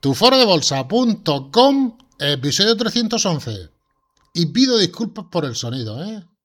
Tuforodebolsa.com, episodio 311. Y pido disculpas por el sonido,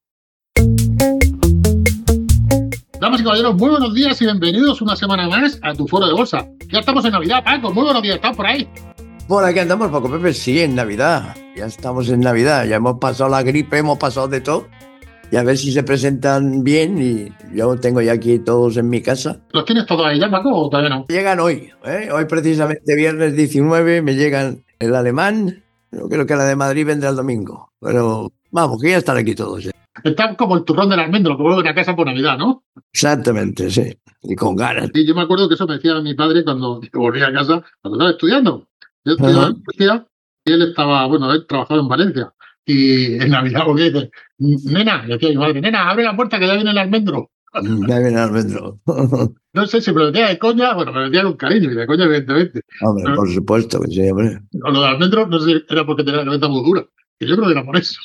Damas y caballeros, muy buenos días y bienvenidos una semana más a Tu Foro de Bolsa. Ya estamos en Navidad, Paco, muy buenos días, ¿estás por ahí? Por aquí andamos, Paco Pepe, sí, en Navidad. Ya estamos en Navidad, ya hemos pasado la gripe, hemos pasado de todo. Y a ver si se presentan bien y yo tengo ya aquí todos en mi casa. ¿Los tienes todos ahí ya, Paco, o todavía no? Llegan hoy, hoy precisamente viernes 19 me llegan el alemán. Yo creo que la de Madrid vendrá el domingo, pero vamos, que ya están aquí todos. Están como el turrón del almendro, que vuelven a casa por Navidad, ¿no? Exactamente, sí, y con ganas. Y yo me acuerdo que eso me decía mi padre cuando volvía a casa, cuando estaba estudiando. Yo estudiaba en Murcia y él estaba, él trabajaba en Valencia. Y en Navidad, porque dice, nena, decía mi madre, nena, abre la puerta que ya viene el almendro. Ya viene el almendro. No sé si me lo decía de coña, me lo decía con cariño, y de coña, evidentemente. Hombre, por supuesto que sí, hombre. Lo de almendro, no sé si era porque tenía la cabeza muy dura, que yo creo que era por eso.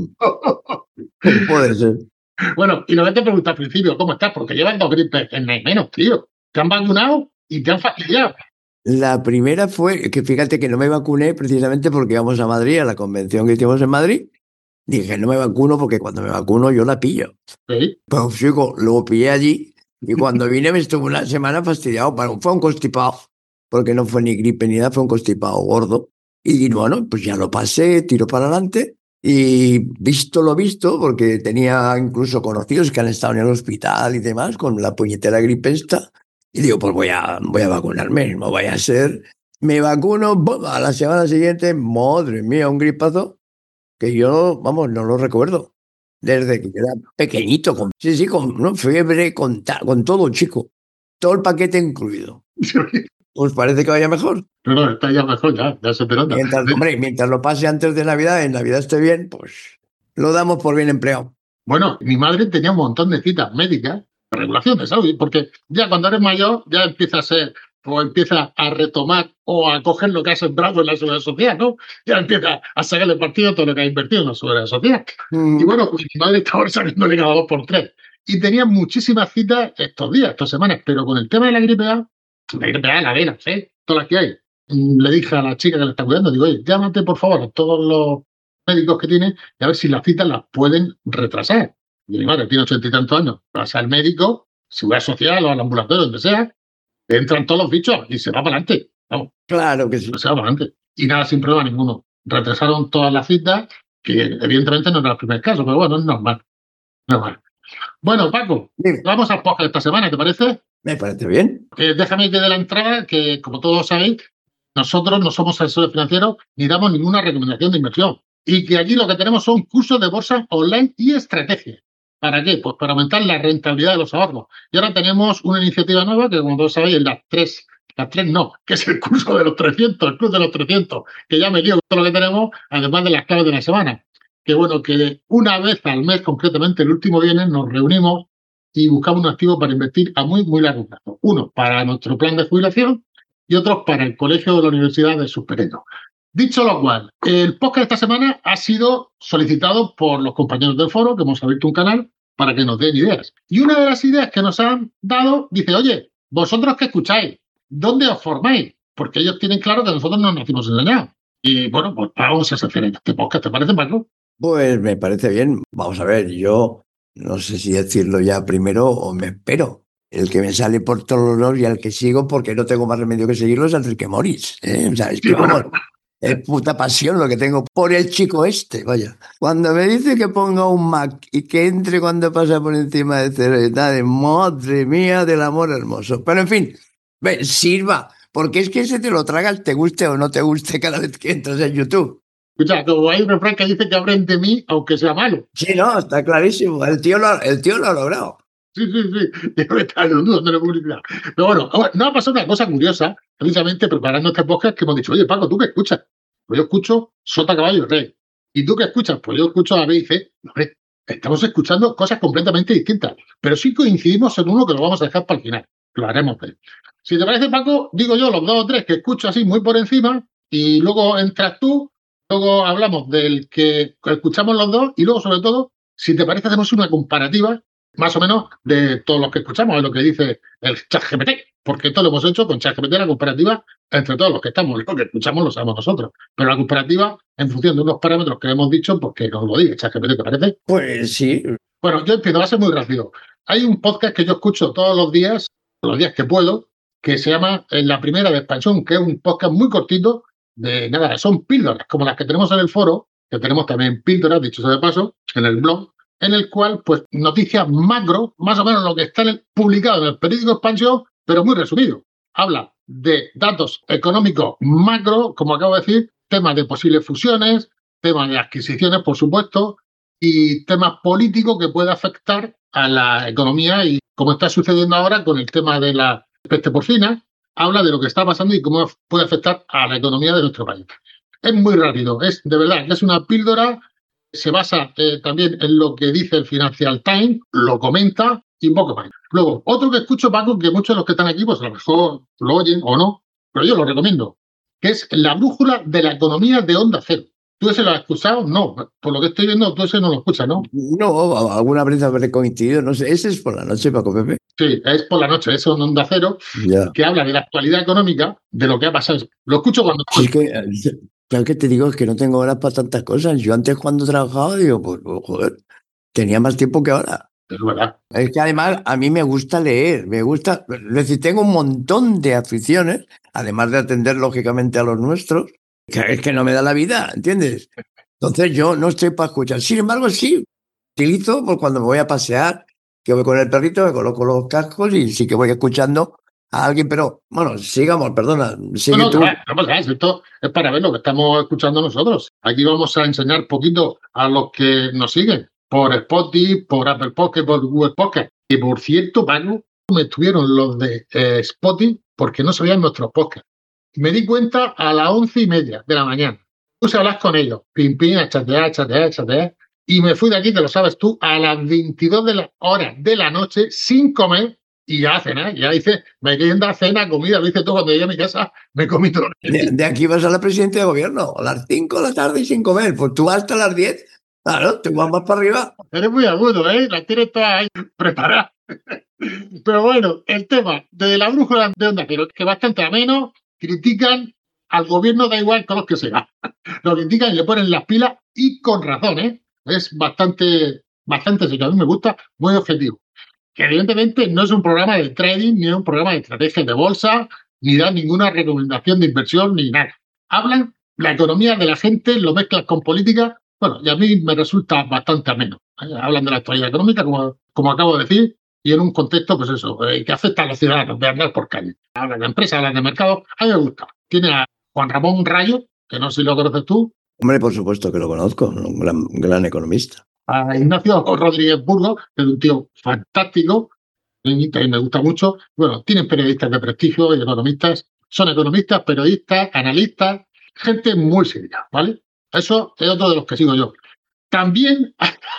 Puede ser. Bueno, y lo que te pregunté al principio, ¿cómo estás? Porque llevan 2 gripes en menos, tío. Te han vacunado y te han fastidiado. La primera fue que fíjate que no me vacuné precisamente porque íbamos a Madrid, a la convención que hicimos en Madrid. Dije, no me vacuno porque cuando me vacuno yo la pillo. ¿Sí? Pues chico, lo pillé allí y cuando vine me estuve una semana fastidiado. Fue un constipado, porque no fue ni gripe ni nada, fue un constipado gordo. Y bueno, pues ya lo pasé, tiro para adelante y visto lo visto, porque tenía incluso conocidos que han estado en el hospital y demás con la puñetera gripe esta. Y digo, pues voy a vacunarme, no vaya a ser. Me vacuno, ¡bum! A la semana siguiente, madre mía, un gripazo que yo, vamos, no lo recuerdo. Desde que era pequeñito, con fiebre, con todo, chico. Todo el paquete incluido. ¿Os parece que vaya mejor? No, está ya mejor, ya se te nota. Mientras lo pase antes de Navidad, en Navidad esté bien, pues lo damos por bien empleado. Bueno, mi madre tenía un montón de citas médicas, regulación de salud, porque ya cuando eres mayor ya empieza a ser, o empieza a retomar o a coger lo que has sembrado en la seguridad social, ¿no? Ya empieza a sacarle partido a todo lo que ha invertido en la seguridad social. Y bueno, pues mi madre está ahora saliéndole cada 2 por 3. Y tenía muchísimas citas estos días, estas semanas, pero con el tema de la gripe A, la vena, todas las que hay. Le dije a la chica que le está cuidando, digo, oye, llámate por favor a todos los médicos que tiene y a ver si las citas las pueden retrasar. Y mi madre tiene 80 y tantos años, vas al médico, seguridad social o al ambulatorio, donde sea, te entran todos los bichos y se va para adelante. Vamos, claro que sí. Se va para adelante. Y nada, sin problema ninguno. Retrasaron todas las citas, que evidentemente no era el primer caso, pero bueno, es normal. Bueno, Paco, Dime. Vamos al podcast de esta semana, ¿te parece? Me parece bien. Déjame que de la entrada, que como todos sabéis, nosotros no somos asesores financieros ni damos ninguna recomendación de inversión. Y que aquí lo que tenemos son cursos de bolsa online y estrategia. ¿Para qué? Pues para aumentar la rentabilidad de los ahorros. Y ahora tenemos una iniciativa nueva que, como todos sabéis, es las tres no, que es el curso de los 300, el club de los 300, que ya me lío con todo lo que tenemos, además de las claves de la semana. Que bueno, que una vez al mes, concretamente el último viernes, nos reunimos y buscamos un activo para invertir a muy, muy largo plazo. Uno para nuestro plan de jubilación y otros para el colegio o la universidad de sus pequeños. Dicho lo cual, el podcast de esta semana ha sido solicitado por los compañeros del foro, que hemos abierto un canal para que nos den ideas. Y una de las ideas que nos han dado dice, oye, vosotros que escucháis, ¿dónde os formáis? Porque ellos tienen claro que nosotros no nacimos engañados. Y bueno, pues vamos a hacer este podcast, ¿te parece, Paco? Pues me parece bien. Vamos a ver, yo no sé si decirlo ya primero o me espero. El que me sale por todos los y al que sigo, porque no tengo más remedio que seguirlo, es Enrique Morís. O sea, es que vamos, es puta pasión lo que tengo por el chico este, vaya. Cuando me dice que ponga un Mac y que entre cuando pasa por encima de Ceredades, madre mía del amor hermoso. Pero en fin, sirva, porque es que ese te lo tragas, te guste o no te guste cada vez que entras en YouTube. Escucha, como hay un refrán que dice que abren de mí, aunque sea malo. Sí, no, está clarísimo. El tío lo ha logrado. Sí. Yo estaba dudando de la publicidad. Pero bueno, nos ha pasado una cosa curiosa, precisamente preparando este podcast, que hemos dicho, oye, Paco, ¿tú qué escuchas? Pues yo escucho Sota, Caballo y Rey. ¿Y tú qué escuchas? Pues yo escucho a B y C. Hombre, estamos escuchando cosas completamente distintas, pero sí coincidimos en uno que lo vamos a dejar para el final. Lo haremos. Si te parece, Paco, digo yo los 2 o 3 que escucho así muy por encima y luego entras tú. Luego hablamos del que escuchamos los dos y luego, sobre todo, si te parece, hacemos una comparativa más o menos de todos los que escuchamos, de lo que dice el ChatGPT. porque esto lo hemos hecho con ChatGPT, la comparativa entre todos los que estamos. Lo que escuchamos lo sabemos nosotros. Pero la comparativa, en función de unos parámetros que hemos dicho, pues que nos lo diga ChatGPT, ¿te parece? Pues sí. Bueno, yo empiezo, va a ser muy rápido. Hay un podcast que yo escucho todos los días que puedo, que se llama La Primera de Expansión, que es un podcast muy cortito, de nada, son píldoras, como las que tenemos en el foro, que tenemos también píldoras, dicho sea de paso, en el blog, en el cual, pues, noticias macro, más o menos lo que está publicado en el periódico Expansión, pero muy resumido. Habla de datos económicos macro, como acabo de decir, temas de posibles fusiones, temas de adquisiciones, por supuesto, y temas políticos que puede afectar a la economía y como está sucediendo ahora con el tema de la peste porcina, habla de lo que está pasando y cómo puede afectar a la economía de nuestro país. Es muy rápido, es de verdad, es una píldora, se basa también en lo que dice el Financial Times, lo comenta y un poco más. Luego, otro que escucho, Paco, que muchos de los que están aquí, pues a lo mejor lo oyen o no, pero yo lo recomiendo, que es La Brújula de la Economía de Onda Cero. ¿Tú ese lo has escuchado? No, por lo que estoy viendo, tú ese no lo escuchas, ¿no? No, alguna vez habré coincidido, no sé. Ese es por la noche, Paco Pepe. Sí, es por la noche, es en Onda Cero, Ya. que habla de la actualidad económica, de lo que ha pasado. Lo escucho cuando Si es que, claro que te digo, es que no tengo horas para tantas cosas. Yo antes cuando trabajaba, digo, pues, joder, tenía más tiempo que ahora. es verdad. Es que además a mí me gusta leer, me gusta, es decir, tengo un montón de aficiones, además de atender lógicamente a los nuestros, que es que no me da la vida, ¿entiendes? Entonces yo no estoy para escuchar. Sin embargo, sí, utilizo pues, cuando me voy a pasear, que voy con el perrito, me coloco los cascos y sí que voy escuchando a alguien, pero bueno, sigamos, perdona, No, sigue no, tú. no pasa nada, esto es para ver lo que estamos escuchando nosotros. Aquí vamos a enseñar poquito a los que nos siguen por Spotify, por Apple Podcast, por Google Podcast. Y por cierto, Paco, me estuvieron los de Spotify porque no sabían nuestros podcasts. Me di cuenta a las 11:30 de la mañana. Puse a hablar con ellos, pim, pim, a chatear, chatear, chatear. Y me fui de aquí, te lo sabes tú, a las 22 de la hora de la noche sin comer y ya a cenar. Ya hice merienda, cena, comida. Lo hice todo cuando llegué a mi casa, me comí todo. De aquí vas a la presidencia de gobierno, a las 5 de la tarde sin comer, pues tú hasta las 10, claro, te vas más para arriba. Eres muy agudo, ¿eh? La tienes toda ahí preparada. Pero bueno, el tema de La Brújula de Onda Cero, que bastante ameno, critican al gobierno, da igual con los que sea. Lo critican y le ponen las pilas y con razón, ¿eh? Es bastante serio. A mí me gusta, muy objetivo. Que evidentemente no es un programa de trading, ni es un programa de estrategia de bolsa, ni da ninguna recomendación de inversión, ni nada. Hablan la economía de la gente, lo mezclan con política. Bueno, y a mí me resulta bastante ameno. Hablan de la actualidad económica, como acabo de decir, y en un contexto, pues eso, que afecta a los ciudadanos de andar por calle. Hablan de empresas, hablan de mercado. A mí me gusta. Tiene a Juan Ramón Rayo, que no sé si lo conoces tú, Hombre, por supuesto que lo conozco, un gran economista. a Ignacio Rodríguez Burgos, que es un tío fantástico, y también me gusta mucho. Bueno, tienen periodistas de prestigio y economistas. Son economistas, periodistas, analistas, gente muy seria, ¿vale? Eso es otro de los que sigo yo. También,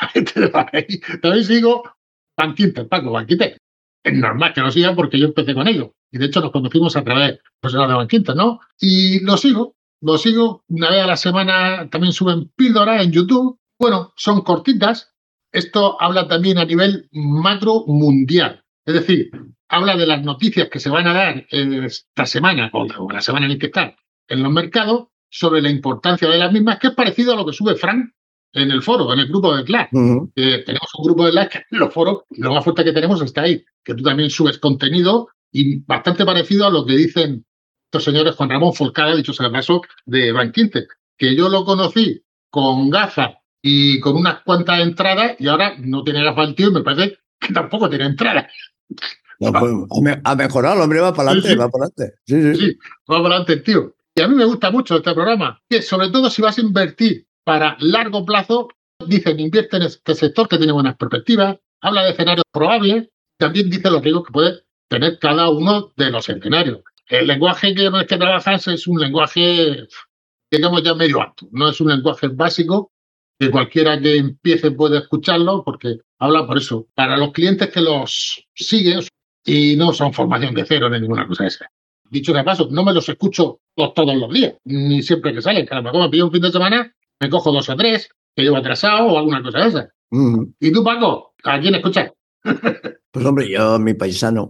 también sigo Bankinter, Paco Bankinter. Es normal que lo sigan porque yo empecé con ellos. Y de hecho nos conocimos a través pues, de Bankinter, ¿no? Y lo sigo. Una vez a la semana también suben píldoras en YouTube. Bueno, son cortitas. Esto habla también a nivel macro mundial. Es decir, habla de las noticias que se van a dar esta semana o la semana en que está en los mercados sobre la importancia de las mismas, que es parecido a lo que sube Frank en el foro, en el grupo de Slack. Tenemos un grupo de Slack que en los foros, lo más fuerte que tenemos está ahí, que tú también subes contenido y bastante parecido a lo que dicen estos señores Juan Ramón Folcada, dicho sea el caso, de Bankinter, que yo lo conocí con gafas y con unas cuantas entradas y ahora no tiene gafas el tío y me parece que tampoco tiene entradas. No, pues, ha mejorado, el hombre va para adelante, Sí, sí. va para adelante. Sí. Sí, va para adelante el tío. Y a mí me gusta mucho este programa, que sobre todo si vas a invertir para largo plazo, dicen invierte en este sector que tiene buenas perspectivas, habla de escenarios probables, también dice los riesgos que puede tener cada uno de los escenarios. El lenguaje que con el que trabajas es un lenguaje, digamos, ya medio alto, no es un lenguaje básico que cualquiera que empiece puede escucharlo, porque habla por eso, para los clientes que los siguen y no son formación de cero ni ninguna cosa de esa. Dicho de paso, no me los escucho todos los días, ni siempre que salen. Cada vez que me pillo un fin de semana, me cojo 2 o 3 que llevo atrasado o alguna cosa de esa. ¿Y tú, Paco? ¿A quién escuchas? Pues hombre, yo, mi paisano,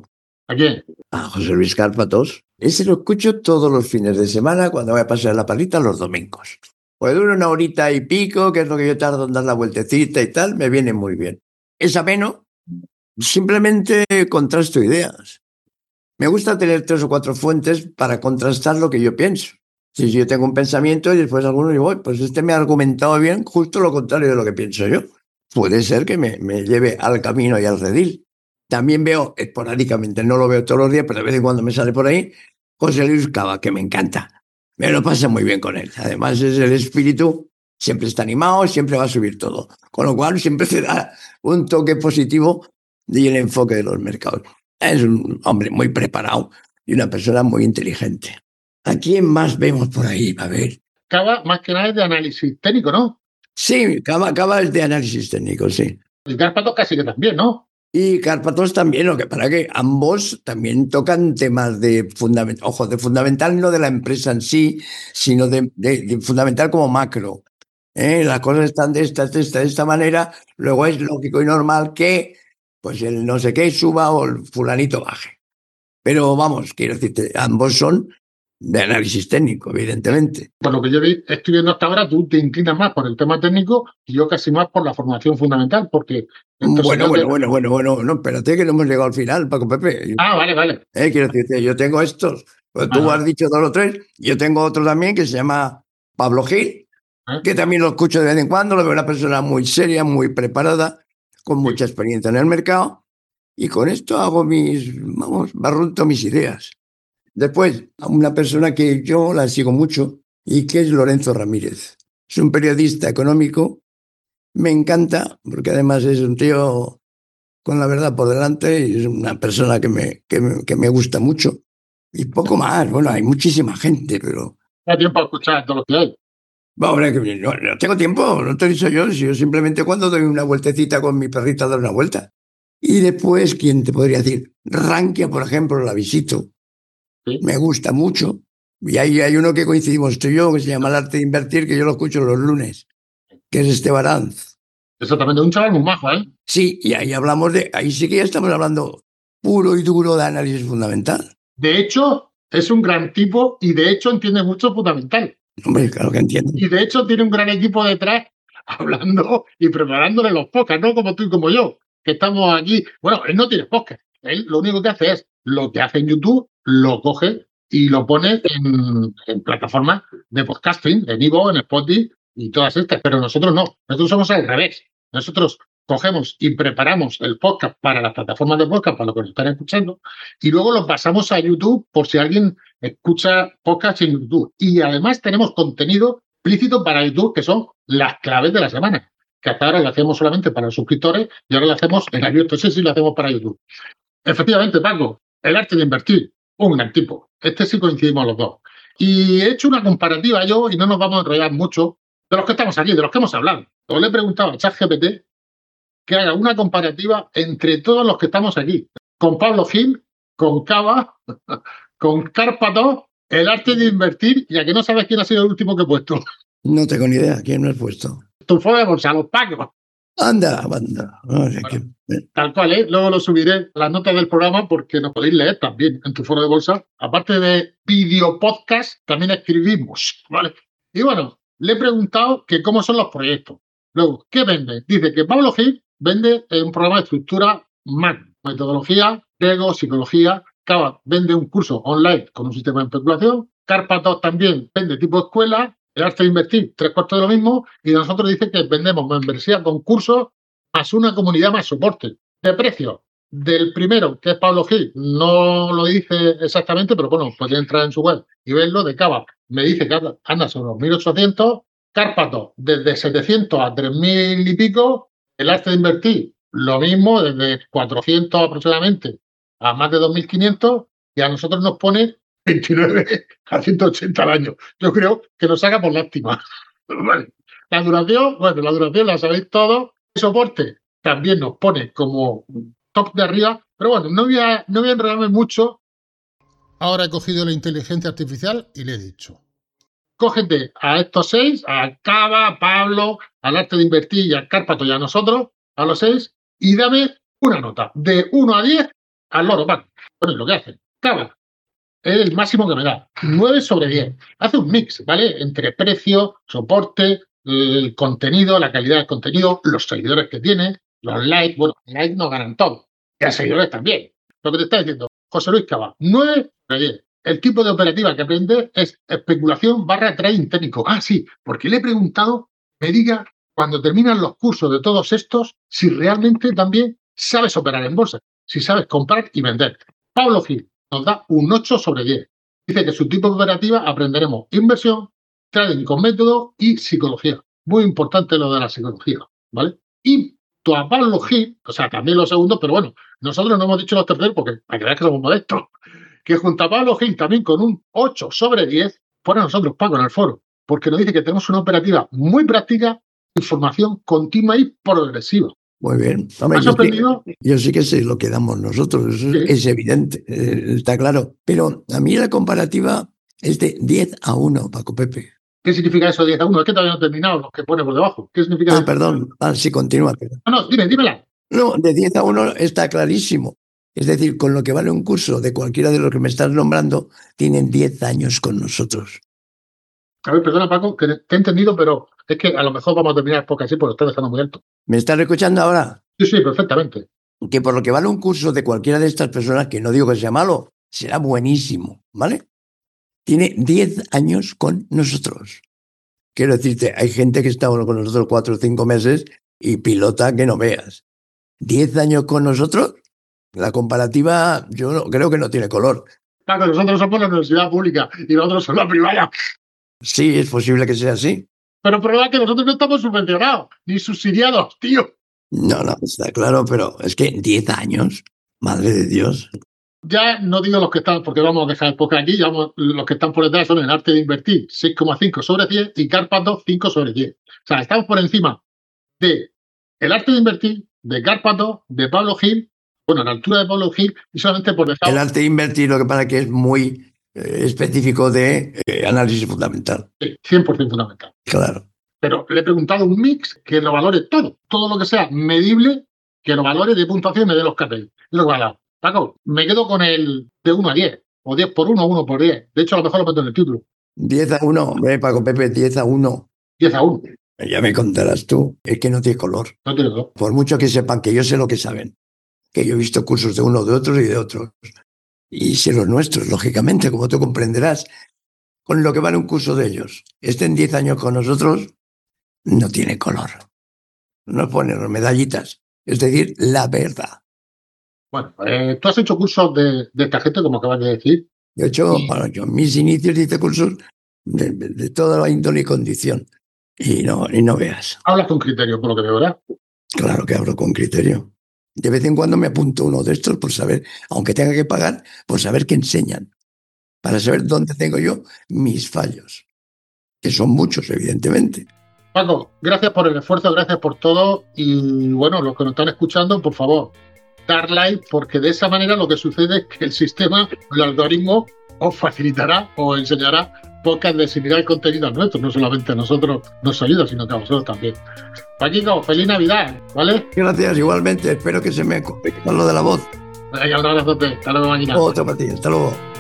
¿A quién? A José Luis Cárpatos. Ese lo escucho todos los fines de semana cuando voy a pasar la parrita los domingos. Pues dura una horita y pico, que es lo que yo tardo en dar la vueltecita y tal, me viene muy bien. Es ameno, simplemente contrasto ideas. Me gusta tener 3 o 4 fuentes para contrastar lo que yo pienso. Si yo tengo un pensamiento y después alguno digo, pues este me ha argumentado bien justo lo contrario de lo que pienso yo. Puede ser que me lleve al camino y al redil. También veo esporádicamente, no lo veo todos los días, pero de vez en cuando me sale por ahí, José Luis Cava, que me encanta. Me lo pasa muy bien con él. Además es el espíritu, siempre está animado, siempre va a subir todo. Con lo cual siempre se da un toque positivo y el enfoque de los mercados. Es un hombre muy preparado y una persona muy inteligente. ¿A quién más vemos por ahí? A ver. Cava, más que nada, es de análisis técnico, ¿no? Sí, Cava es de análisis técnico, sí. Y Cárpatos casi que también, ¿no? Y Cárpatos también, lo que para que ambos también tocan temas de fundamental, ojo, de fundamental no de la empresa en sí, sino de fundamental como macro. Las cosas están de esta manera, luego es lógico y normal que pues el no sé qué suba o el fulanito baje. Pero vamos, quiero decirte, ambos son de análisis técnico, evidentemente. Por lo que yo estoy viendo hasta ahora, tú te inclinas más por el tema técnico y yo casi más por la formación fundamental, porque... Bueno, no, espérate que no hemos llegado al final, Paco Pepe. Ah, vale. Quiero decirte, yo tengo estos, pues tú has dicho 2 o 3, yo tengo otro también que se llama Pablo Gil, que también lo escucho de vez en cuando, lo veo una persona muy seria, muy preparada, con mucha experiencia en el mercado, y con esto hago barrunto mis ideas. Después, a una persona que yo la sigo mucho y que es Lorenzo Ramírez. Es un periodista económico, me encanta, porque además es un tío con la verdad por delante y es una persona que me gusta mucho. Y poco más, bueno, hay muchísima gente, pero... No hay tiempo a escuchar todo lo que hay. Hombre, no tengo tiempo, no te he dicho yo, si yo simplemente cuando doy una vueltecita con mi perrita doy una vuelta. Y después, ¿quién te podría decir? Rankia, por ejemplo, la visito. Sí. Me gusta mucho. Y ahí hay uno que coincidimos tú y yo, que se llama El arte de invertir, que yo lo escucho los lunes, que es Esteban Aranz. Exactamente, un chaval muy majo, ¿eh? Sí, y ahí ahí sí que ya estamos hablando puro y duro de análisis fundamental. De hecho, es un gran tipo y de hecho entiende mucho fundamental. Hombre, claro que entiendo. Y de hecho tiene un gran equipo detrás hablando y preparándole los podcasts, no como tú y como yo, que estamos aquí. Bueno, él no tiene podcast. Él lo único que hace es lo que hace en YouTube, lo coge y lo pone en plataformas de podcasting, en Ivo, en Spotify y todas estas. Pero nosotros no. Nosotros somos al revés. Nosotros cogemos y preparamos el podcast para las plataformas de podcast, para lo que nos están escuchando, y luego lo pasamos a YouTube por si alguien escucha podcast en YouTube. Y además tenemos contenido explícito para YouTube, que son las claves de la semana, que hasta ahora lo hacemos solamente para los suscriptores y ahora lo hacemos en abierto, sí, lo hacemos para YouTube. Efectivamente, Paco, el arte de invertir, un gran tipo. Este sí coincidimos los dos. Y he hecho una comparativa yo, y no nos vamos a enrollar mucho, de los que estamos aquí, de los que hemos hablado. Os le he preguntado a ChatGPT que haga una comparativa entre todos los que estamos aquí, con Pablo Gil, con Cava, con Cárpatos, el arte de invertir, y a que no sabes quién ha sido el último que he puesto. No tengo ni idea quién me has puesto. Tu foro de bolsa, los Pacos. Anda. Tal cual, ¿eh? Luego lo subiré a las notas del programa porque nos podéis leer también en tu foro de bolsa. Aparte de video podcast, también escribimos, ¿vale? Y bueno, le he preguntado que cómo son los proyectos. Luego, ¿qué vende? Dice que Pablo Gil vende un programa de estructura MAN, metodología, ego, psicología. Cava vende un curso online con un sistema de especulación. Cárpatos también vende tipo escuela. El arte de invertir, 3/4 de lo mismo. Y nosotros dice que vendemos membresía con cursos más una comunidad más soporte. De precio del primero, que es Pablo Gil, no lo dice exactamente, pero bueno, podéis entrar en su web y verlo. De Cava me dice que anda sobre los 1.800. Cárpatos, desde 700 a 3.000 y pico. El arte de invertir, lo mismo, desde 400 aproximadamente a más de 2.500. Y a nosotros nos pone 29 a 180 al año. Yo creo que nos saca por lástima. Vale. La duración la sabéis todos. El soporte también nos pone como top de arriba. Pero bueno, no voy a enredarme mucho. Ahora he cogido la inteligencia artificial y le he dicho: cógete a estos 6, a Cava, a Pablo, al arte de invertir y al Cárpato y a nosotros, a los 6, y dame una nota de 1 a 10 al loro, Paco. Bueno, ¿y lo que hace? Cava. Es el máximo que me da. 9/10. Hace un mix, ¿vale? Entre precio, soporte, el contenido, la calidad del contenido, los seguidores que tiene, los likes. Bueno, likes no ganan todo. Y a seguidores también. Lo que te está diciendo José Luis Cava, 9/10. El tipo de operativa que aprende es especulación / trading técnico. Ah, sí, porque le he preguntado, me diga, cuando terminan los cursos de todos estos, si realmente también sabes operar en bolsa, si sabes comprar y vender. Pablo Gil nos da un 8/10. Dice que su tipo de operativa aprenderemos inversión, trading con método y psicología. Muy importante lo de la psicología, ¿vale? Y tú a Pablo Gil, o sea, también los segundos, pero bueno, nosotros no hemos dicho los terceros porque para que veas que somos modestos, que junto a Pablo Gil también con un 8/10, fuera nosotros, Paco, en el foro, porque nos dice que tenemos una operativa muy práctica, información continua y progresiva. Muy bien. Hombre, yo sí que sé lo que damos nosotros, eso sí. Es evidente, está claro. Pero a mí la comparativa es de 10/1, Paco Pepe. ¿Qué significa eso de 10/1? Es que todavía no he terminado lo que pone por debajo. ¿Qué significa eso? Perdón. Sí, continúa. No, dímela. No, de 10/1 está clarísimo. Es decir, con lo que vale un curso de cualquiera de los que me estás nombrando, tienen 10 años con nosotros. A ver, perdona, Paco, que te he entendido, pero es que a lo mejor vamos a terminar porque así, porque lo estás dejando muy alto. ¿Me estás escuchando ahora? Sí, perfectamente. Que por lo que vale un curso de cualquiera de estas personas, que no digo que sea malo, será buenísimo, ¿vale? Tiene 10 años con nosotros. Quiero decirte, hay gente que está con nosotros 4 o 5 meses y pilota que no veas. 10 años con nosotros, la comparativa yo creo que no tiene color. Claro, nosotros somos la universidad pública y nosotros somos la privada. Sí, es posible que sea así. Pero el problema es que nosotros no estamos subvencionados, ni subsidiados, tío. No, está claro, pero es que 10 años, madre de Dios. Ya no digo los que están, porque vamos a dejar el podcast aquí, ya los que están por detrás son el arte de invertir, 6,5/10 y Cárpatos 5/10. O sea, estamos por encima de el arte de invertir, de Cárpatos, de Pablo Gil, bueno, a la altura de Pablo Gil, y solamente por dejar... El arte de invertir, lo que pasa que es muy específico de análisis fundamental. Sí, 100% fundamental. Claro. Pero le he preguntado un mix que lo valore todo lo que sea medible, que lo valore de puntuación y me dé los KPI. Es lo que va a dar. Paco, me quedo con el de 1/10, o 10/1, 1/10. De hecho, a lo mejor lo meto en el título. 10/1, hombre, Paco Pepe, 10/1. 10/1. Ya me contarás tú, es que no tiene color. No tiene color. Por mucho que sepan que yo sé lo que saben, que yo he visto cursos de unos, de otros y de otros. Y sé los nuestros, lógicamente, como tú comprenderás, con lo que vale un curso de ellos. Estén 10 años con nosotros, no tiene color. No ponen medallitas. Es decir, la verdad. Bueno, tú has hecho cursos de esta gente, como acabas de decir. Yo he hecho, yo en mis inicios hice cursos de toda la índole y condición. Y no veas. Hablas con criterio, por lo que veo, ¿verdad? Claro que hablo con criterio. De vez en cuando me apunto uno de estos por saber, aunque tenga que pagar, por saber qué enseñan. Para saber dónde tengo yo mis fallos. Que son muchos, evidentemente. Paco, gracias por el esfuerzo, gracias por todo. Y bueno, los que nos están escuchando, por favor, dar like, porque de esa manera lo que sucede es que el sistema, el algoritmo, os facilitará o enseñará podcast de similar contenido nuestro. No solamente a nosotros nos ayuda, sino que a vosotros también. Paquito, feliz Navidad, ¿vale? Gracias, igualmente. Espero que se me con lo de la voz. Venga, un abrazote. Hasta luego, máquina. Otro para ti. Hasta luego.